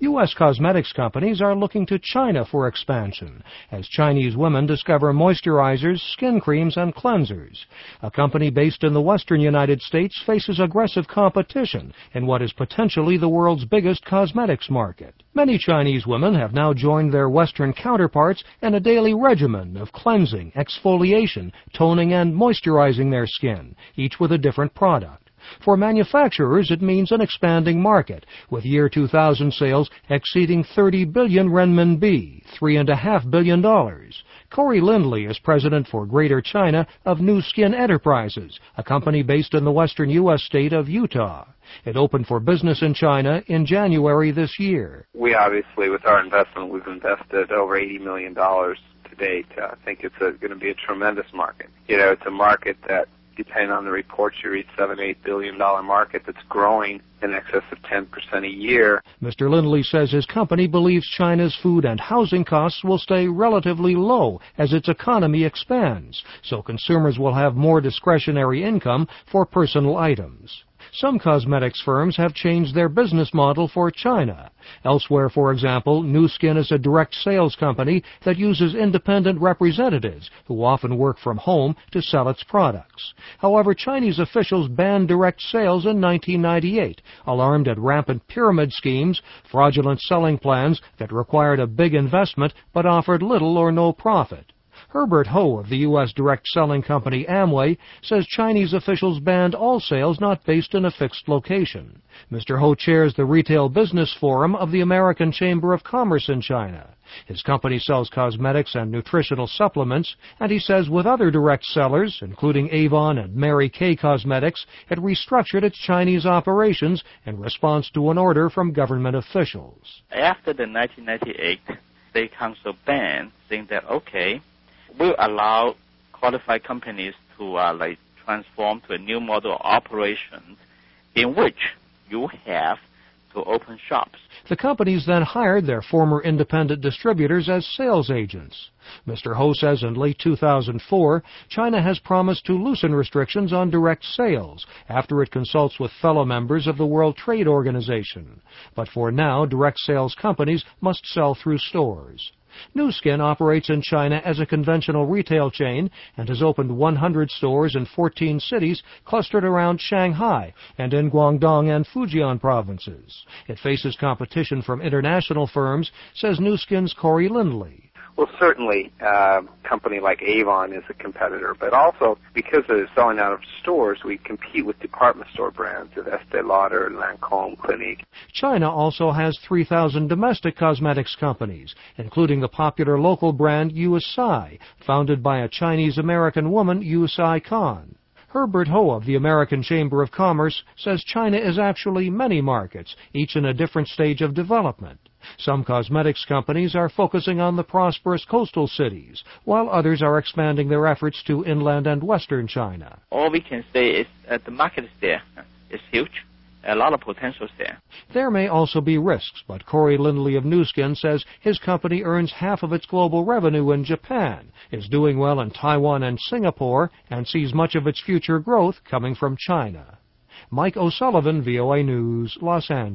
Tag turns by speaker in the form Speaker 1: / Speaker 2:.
Speaker 1: U.S. cosmetics companies are looking to China for expansion as Chinese women discover moisturizers, skin creams, and cleansers. A company based in the western United States faces aggressive competition in what is potentially the world's biggest cosmetics market. Many Chinese women have now joined their Western counterparts in a daily regimen of cleansing, exfoliation, toning, and moisturizing their skin, each with a different product. For manufacturers, it means an expanding market, with year 2000 sales exceeding 30 billion renminbi, $3.5 billion. Corey Lindley is president for Greater China of Nu Skin Enterprises, a company based in the western U.S. state of Utah. It opened for business in China in January this year.
Speaker 2: We obviously, with our investment, we've invested over $80 million to date. I think it's going to be a tremendous market. It's a market that, depending on the reports, you read $7-8 billion market that's growing in excess of 10% a year.
Speaker 1: Mr. Lindley says his company believes China's food and housing costs will stay relatively low as its economy expands, so consumers will have more discretionary income for personal items. Some cosmetics firms have changed their business model for China. Elsewhere, for example, Nu Skin is a direct sales company that uses independent representatives who often work from home to sell its products. However, Chinese officials banned direct sales in 1998, alarmed at rampant pyramid schemes, fraudulent selling plans that required a big investment but offered little or no profit. Herbert Ho of the U.S. direct selling company Amway says Chinese officials banned all sales not based in a fixed location. Mr. Ho chairs the Retail Business Forum of the American Chamber of Commerce in China. His company sells cosmetics and nutritional supplements, and he says with other direct sellers, including Avon and Mary Kay Cosmetics, it restructured its Chinese operations in response to an order from government officials.
Speaker 3: After the 1998 State Council ban, saying that, okay, will allow qualified companies to transform to a new model of operations in which you have to open shops.
Speaker 1: The companies then hired their former independent distributors as sales agents. Mr. Ho says in late 2004, China has promised to loosen restrictions on direct sales after it consults with fellow members of the World Trade Organization. But for now, direct sales companies must sell through stores. Nu Skin operates in China as a conventional retail chain and has opened 100 stores in 14 cities clustered around Shanghai and in Guangdong and Fujian provinces. It faces competition from international firms, says Nu Skin's Corey Lindley.
Speaker 2: Well, certainly, a company like Avon is a competitor, but also because of selling out of stores, we compete with department store brands of Estée Lauder, Lancôme, Clinique.
Speaker 1: China also has 3,000 domestic cosmetics companies, including the popular local brand Yu Sai, founded by a Chinese-American woman, Yu Sai Khan. Herbert Ho of the American Chamber of Commerce says China is actually many markets, each in a different stage of development. Some cosmetics companies are focusing on the prosperous coastal cities, while others are expanding their efforts to inland and western China.
Speaker 3: All we can say is that the market is there. It's huge. A lot of potential there.
Speaker 1: There may also be risks, but Corey Lindley of Nu Skin says his company earns half of its global revenue in Japan, is doing well in Taiwan and Singapore, and sees much of its future growth coming from China. Mike O'Sullivan, VOA News, Los Angeles.